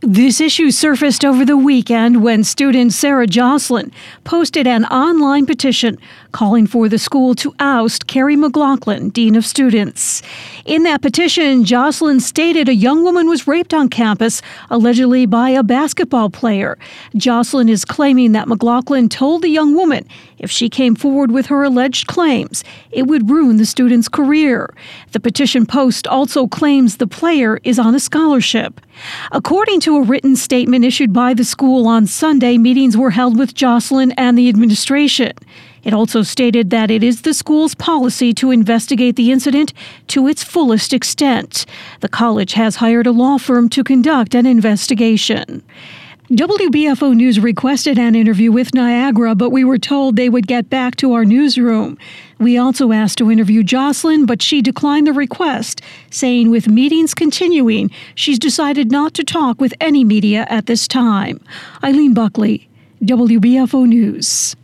This issue surfaced over the weekend when student Sarah Jocelyn posted an online petition calling for the school to oust Carrie McLaughlin, Dean of Students. In that petition, Jocelyn stated a young woman was raped on campus, allegedly by a basketball player. Jocelyn is claiming that McLaughlin told the young woman if she came forward with her alleged claims, it would ruin the student's career. The petition post also claims the player is on a scholarship. According to a written statement issued by the school on Sunday, meetings were held with Jocelyn and the administration. It also stated that it is the school's policy to investigate the incident to its fullest extent. The college has hired a law firm to conduct an investigation. WBFO News requested an interview with Niagara, but we were told they would get back to our newsroom. We also asked to interview Jocelyn, but she declined the request, saying with meetings continuing, she's decided not to talk with any media at this time. Eileen Buckley, WBFO News.